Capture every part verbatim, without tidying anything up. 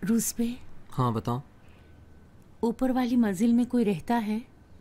रूस पे हाँ बताओ। ऊपर वाली मंजिल में कोई रहता है?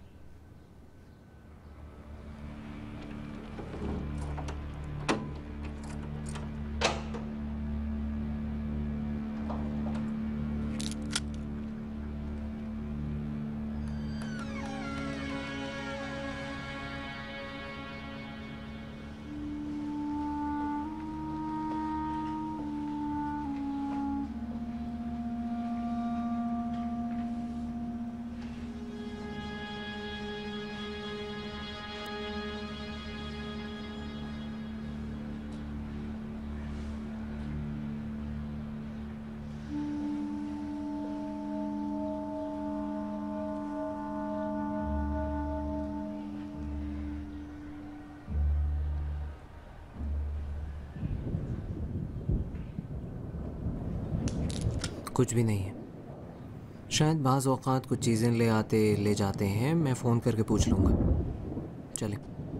कुछ भी नहीं है। शायद बाज़ औक़ात कुछ चीज़ें ले आते ले जाते हैं। मैं फ़ोन करके पूछ लूँगा। चले।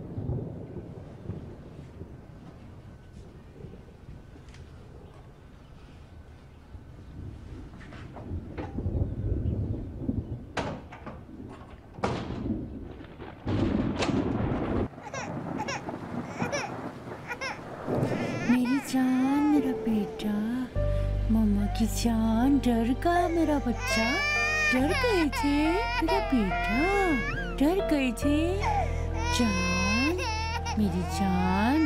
मेरी जान, मेरा बेटा, मम्मा की जान, डर गया मेरा बच्चा? डर गए थे मेरा बेटा? डर गए थे? जान, मेरी जान,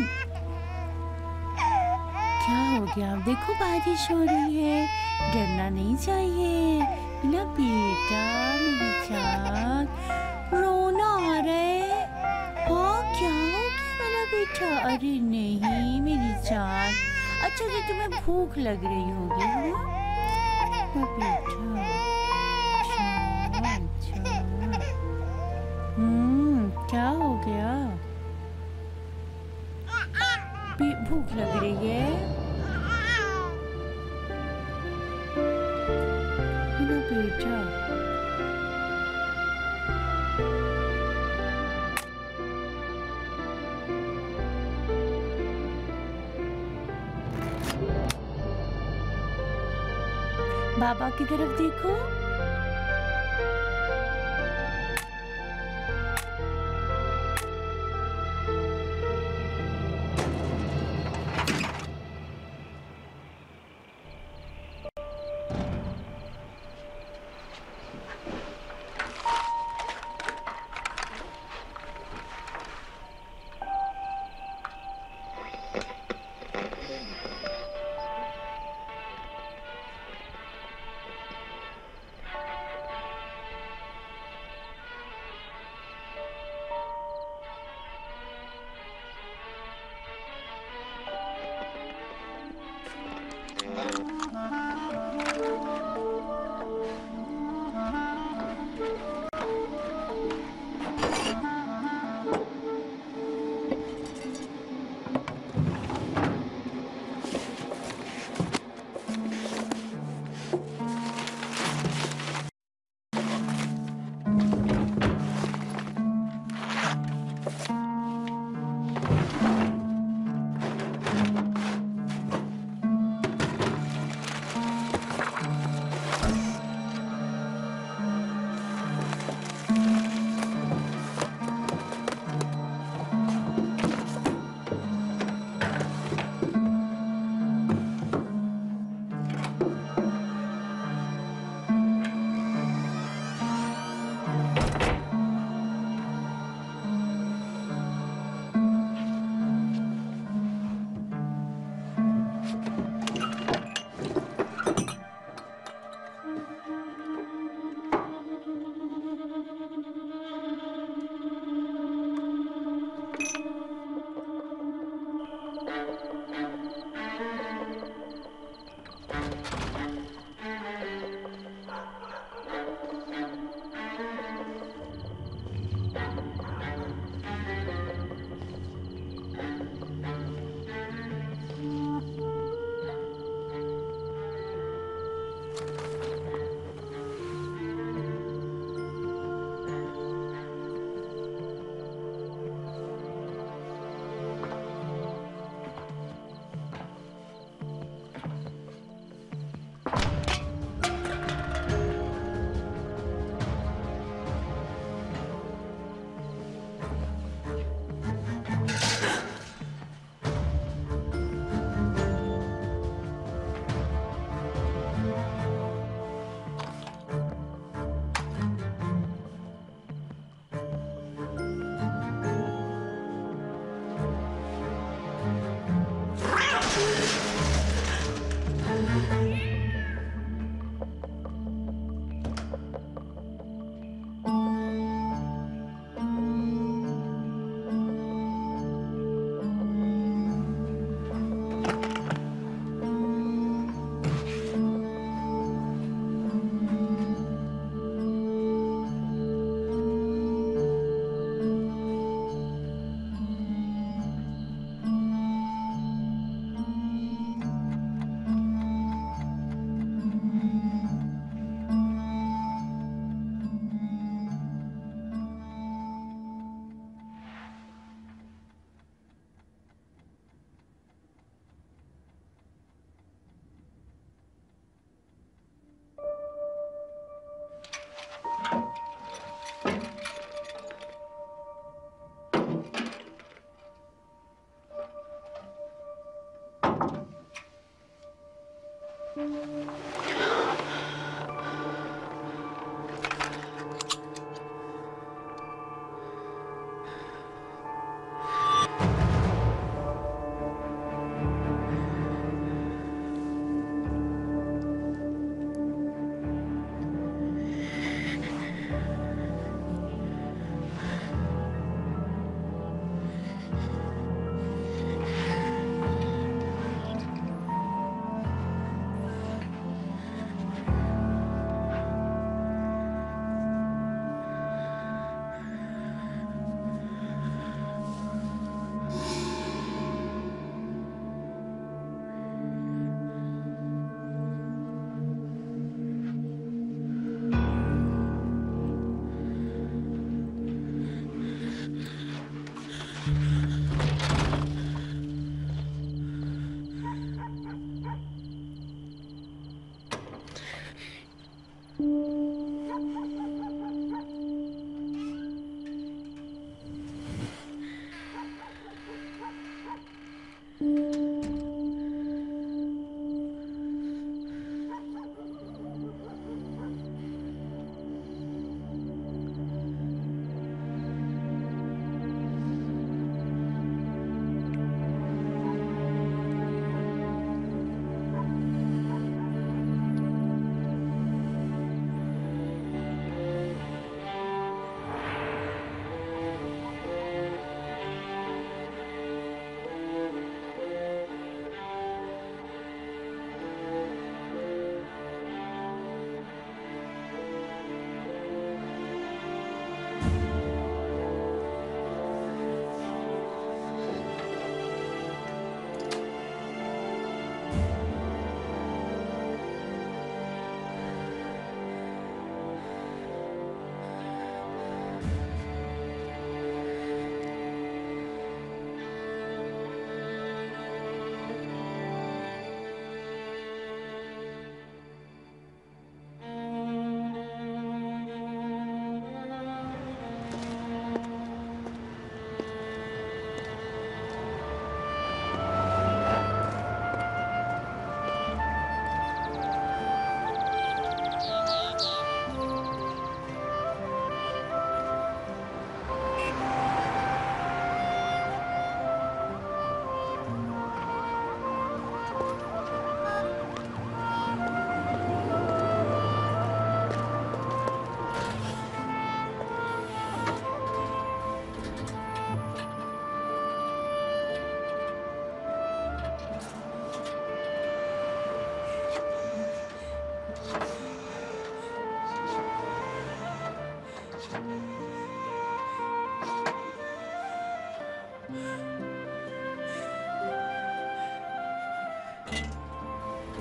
क्या हो गया? देखो बारिश हो रही है, डरना नहीं चाहिए मेरा बेटा, मेरी जान। रोना आ रहा है? हाँ, क्या हो गया मेरा बेटा? अरे नहीं मेरी जान। अच्छा तो तुम्हें भूख लग रही होगी है ना बेटा? जान, जान। हम्म क्या हो गया? भूख लग रही है मेरा बेटा? बाबा की तरफ देखो।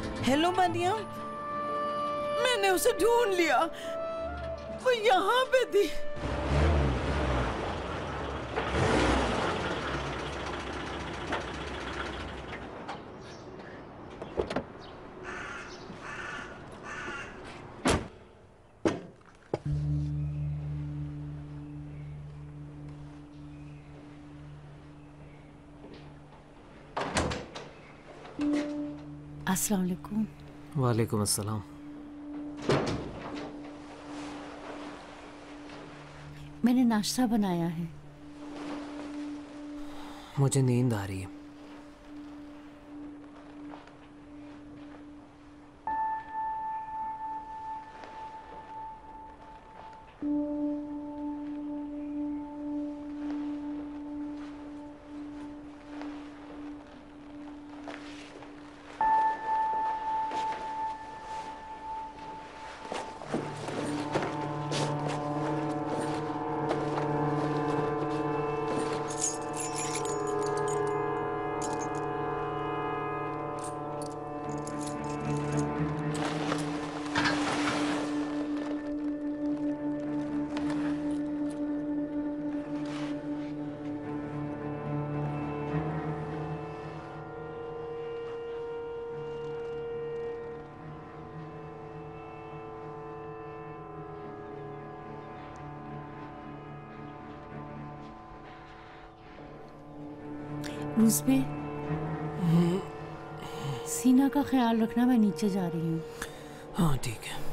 हेलो मरियम, मैंने उसे ढूंढ लिया, वो यहाँ पे थी। अस्सलाम वालेकुम। वालेकुम अस्सलाम। मैंने नाश्ता बनाया है। मुझे नींद आ रही है। रूज़बे, सीना का ख्याल रखना, मैं नीचे जा रही हूँ। हाँ ठीक है।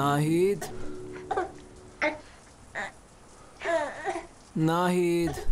नाहिद, नाहिद।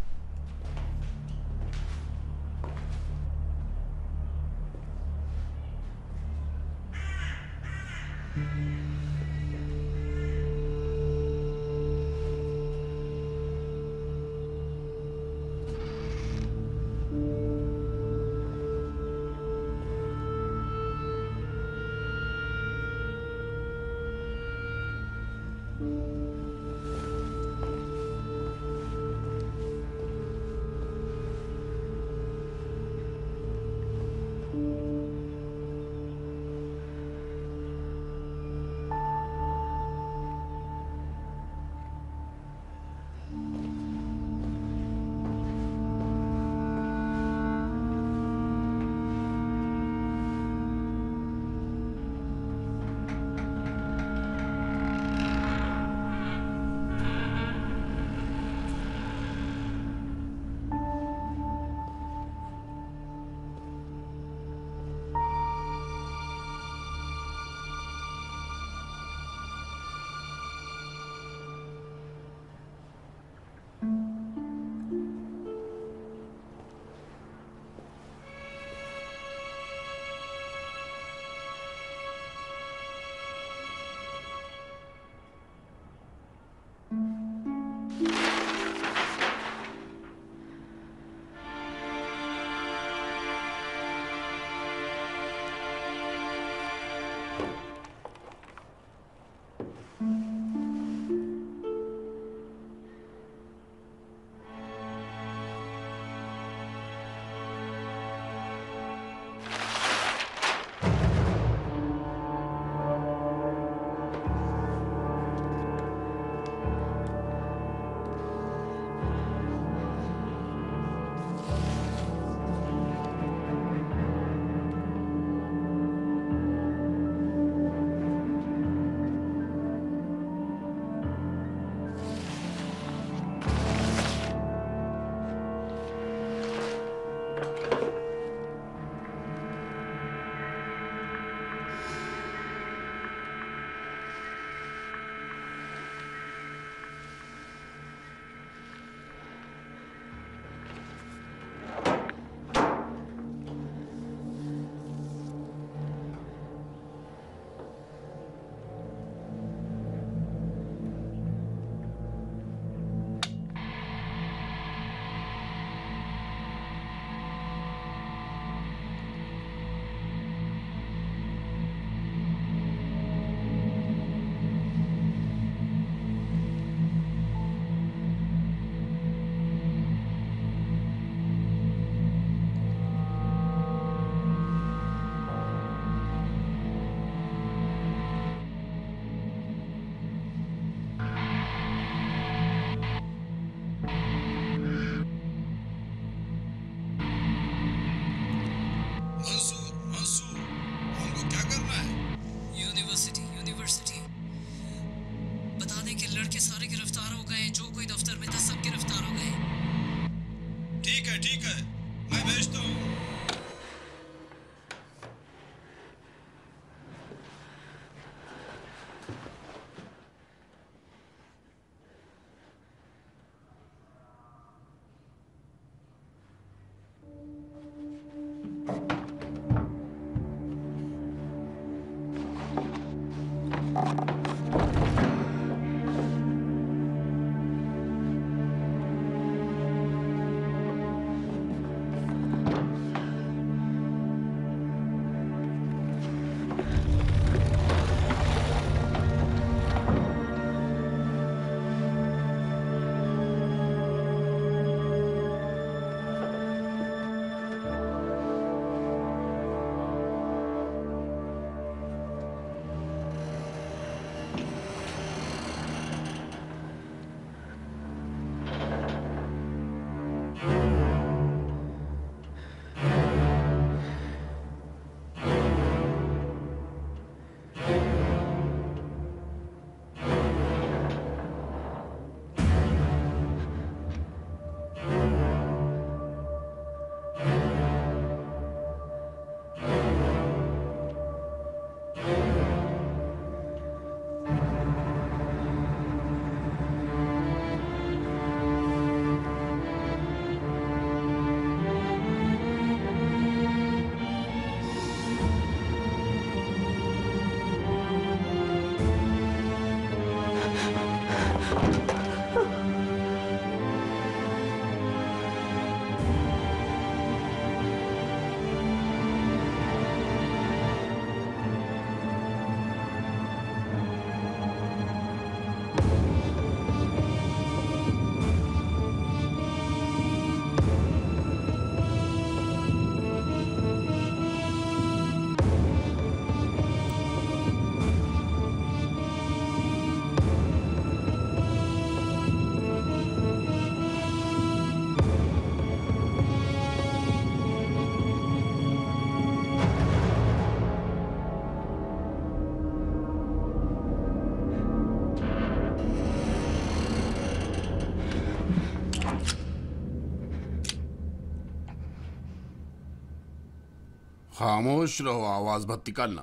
खामोश रहो, आवाज मत निकालना।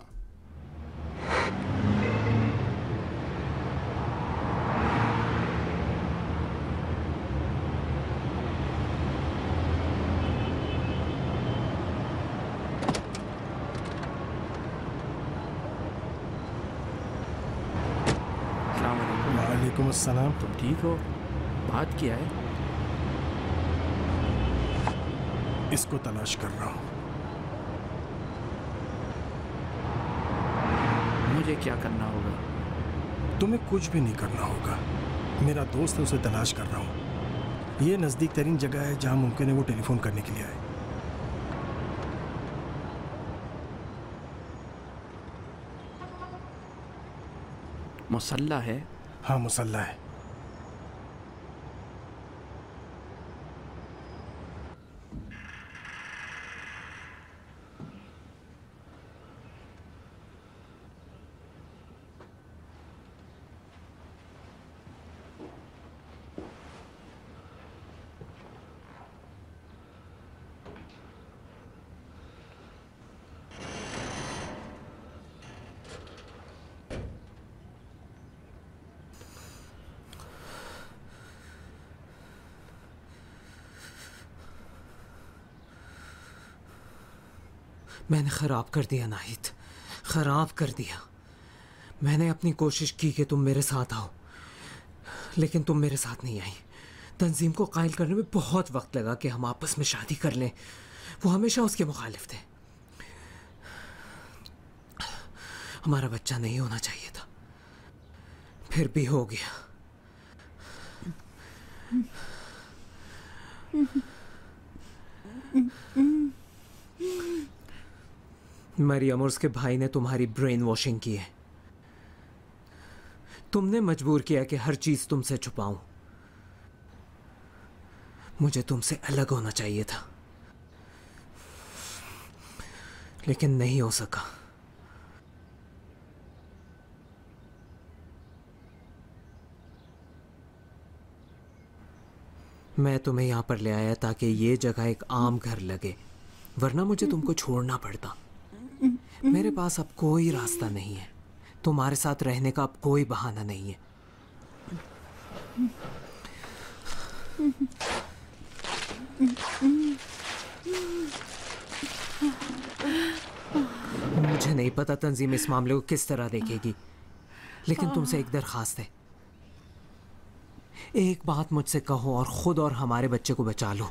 वालेकुम अस्सलाम। तुम ठीक हो? बात क्या है? इसको तलाश कर रहा हूँ। मुझे क्या करना होगा? तुम्हें कुछ भी नहीं करना होगा। मेरा दोस्त है, उसे तलाश कर रहा हूँ। ये नज़दीक तरीन जगह है जहाँ मुमकिन है वो टेलीफोन करने के लिए आए। मुसल्ला है? हाँ, मुसल्ला है। मैंने ख़राब कर दिया नाहिद, ख़राब कर दिया। मैंने अपनी कोशिश की कि तुम मेरे साथ आओ, लेकिन तुम मेरे साथ नहीं आई। तंजीम को कायल करने में बहुत वक्त लगा कि हम आपस में शादी कर लें। वो हमेशा उसके मुखालिफ थे। हमारा बच्चा नहीं होना चाहिए था, फिर भी हो गया। मरियम और उसके भाई ने तुम्हारी ब्रेन वॉशिंग की है। तुमने मजबूर किया कि हर चीज तुमसे छुपाऊं। मुझे तुमसे अलग होना चाहिए था, लेकिन नहीं हो सका। मैं तुम्हें यहां पर ले आया ताकि ये जगह एक आम घर लगे, वरना मुझे तुमको छोड़ना पड़ता। मेरे पास अब कोई रास्ता नहीं है। तुम्हारे साथ रहने का अब कोई बहाना नहीं है। मुझे नहीं पता तंजीम इस मामले को किस तरह देखेगी, लेकिन तुमसे एक दरखास्त है। एक बात मुझसे कहो और खुद और हमारे बच्चे को बचा लो।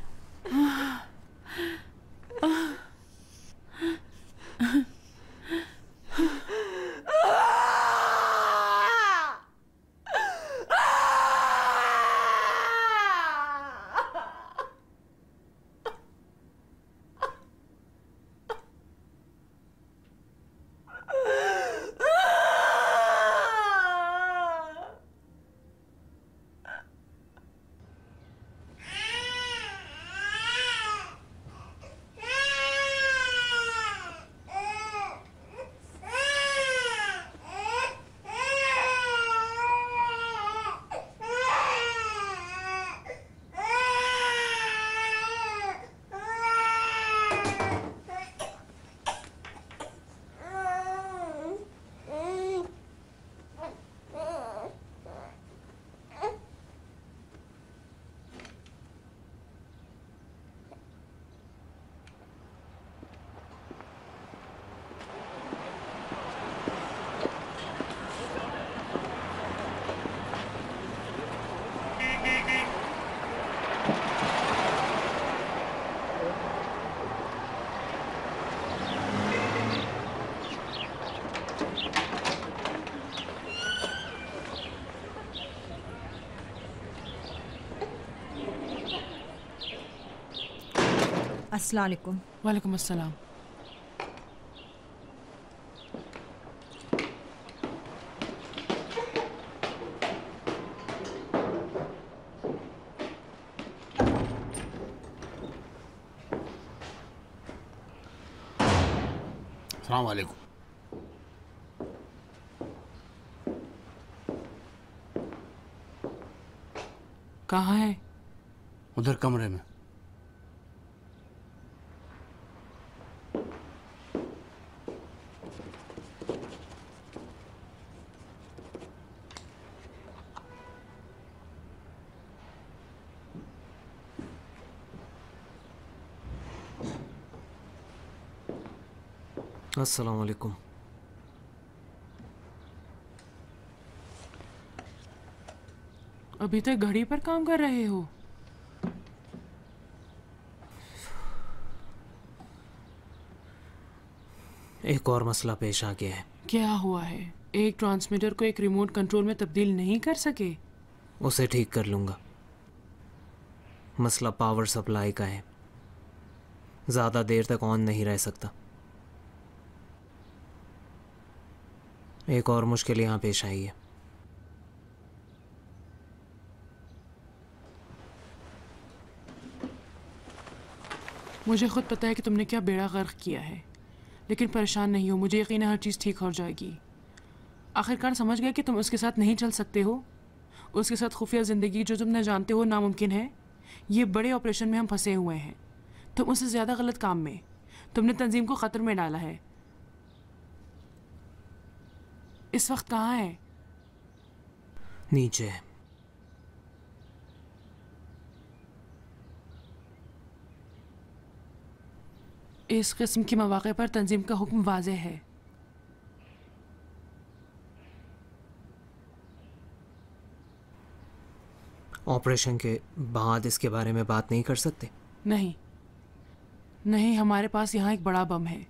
अस्सलाम वालेकुम। वालेकुम अस्सलाम। अस्सलाम वालेकुम। कहाँ है? उधर कमरे में। अस्सलाम वालेकुम। अभी तक घड़ी पर काम कर रहे हो? एक और मसला पेश आ गया है। क्या हुआ है? एक ट्रांसमीटर को एक रिमोट कंट्रोल में तब्दील नहीं कर सके? उसे ठीक कर लूंगा। मसला पावर सप्लाई का है, ज़्यादा देर तक ऑन नहीं रह सकता। एक और मुश्किल यहाँ पेश आई है। मुझे खुद पता है कि तुमने क्या बेड़ा गर्क किया है, लेकिन परेशान नहीं हो, मुझे यकीन है हर चीज़ ठीक हो जाएगी। आखिरकार समझ गए कि तुम उसके साथ नहीं चल सकते हो। उसके साथ खुफिया ज़िंदगी जो तुम न जानते हो नामुमकिन है। ये बड़े ऑपरेशन में हम फंसे हुए हैं, तुम उससे ज़्यादा गलत काम में। तुमने तंजीम को ख़तरे में डाला है। इस वक्त कहाँ है? नीचे है। इस किस्म के मौके पर तंजीम का हुक्म वाज़ेह है। ऑपरेशन के बाद इसके बारे में बात नहीं कर सकते? नहीं नहीं, हमारे पास यहाँ एक बड़ा बम है।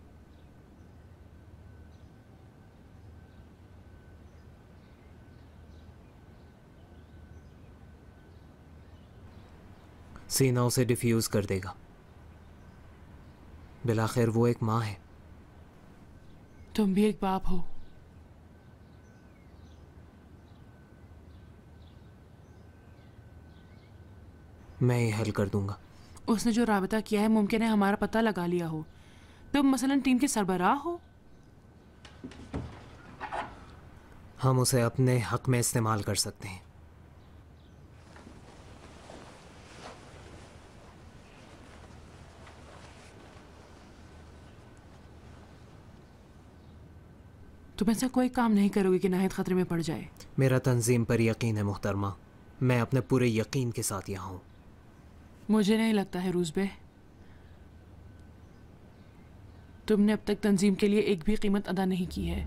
सीना उसे डिफ्यूज कर देगा। बिलाखिर वो एक माँ है। तुम भी एक बाप हो। मैं ये हल कर दूंगा। उसने जो राबता किया है मुमकिन है हमारा पता लगा लिया हो। तुम मसलन टीम के सरबराह हो। हम उसे अपने हक में इस्तेमाल कर सकते हैं। तुम ऐसा कोई काम नहीं करोगे कि नाहिद खतरे में पड़ जाए। मेरा तंजीम पर यकीन है मुहतरमा। मैं अपने पूरे यकीन के साथ यहाँ हूँ। मुझे नहीं लगता है रूज़बे, तुमने अब तक तंजीम के लिए एक भी कीमत अदा नहीं की है।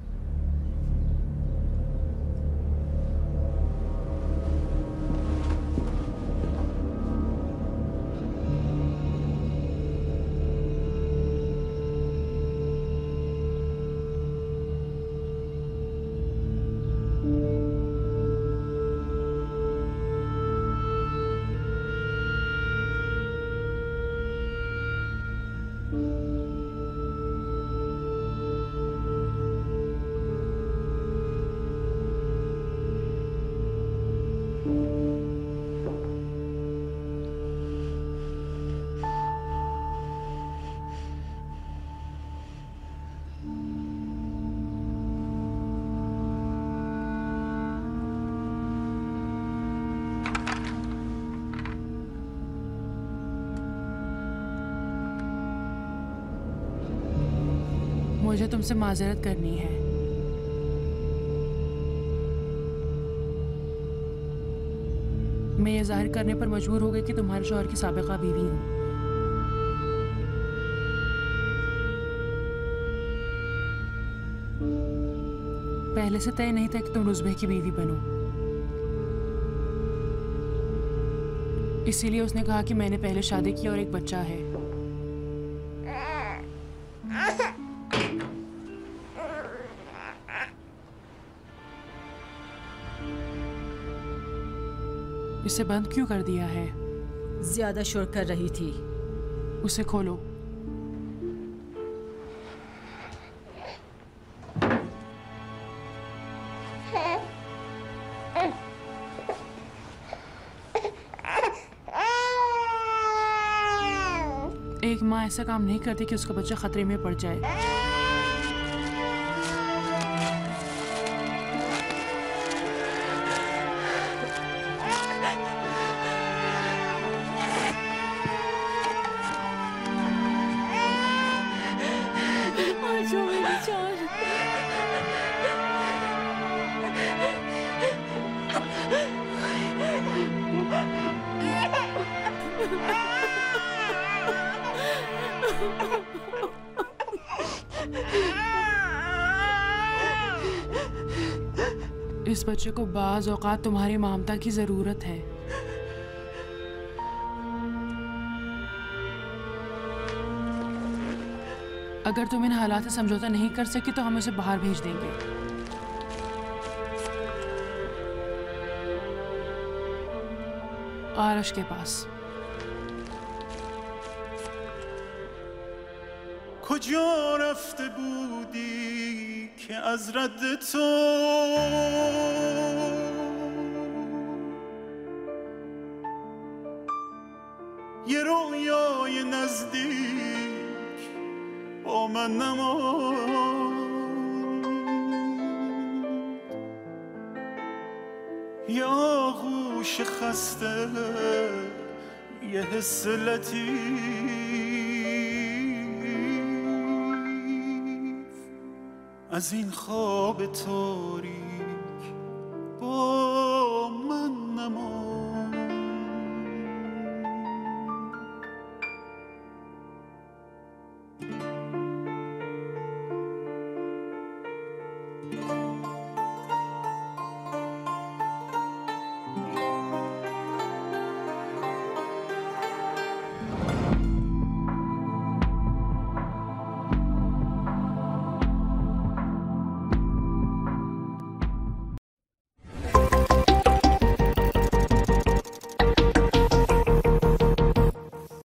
मुझे तुमसे माजरत करनी है। मैं ये जाहिर करने पर मजबूर हो गई कि तुम्हारे शौहर की साबिका बीवी हूँ। पहले से तय नहीं था कि तुम रुज़बे की बीवी बनो, इसीलिए उसने कहा कि मैंने पहले शादी की और एक बच्चा है। इसे बंद क्यों कर दिया है? ज्यादा शोर कर रही थी। उसे खोलो। एक माँ ऐसा काम नहीं करती कि उसका बच्चा खतरे में पड़ जाए। इस बच्चे को बाज़ औक़ात तुम्हारी ममता की ज़रूरत है। अगर तुम इन हालात से समझौता नहीं कर सकी तो हम उसे बाहर भेज देंगे। आरश के पास। کجا رفته بودی که از رد تو یه رویای نزدیک با من نماند، یه آغوش خسته، یه حس لطیف از این خواب تاریک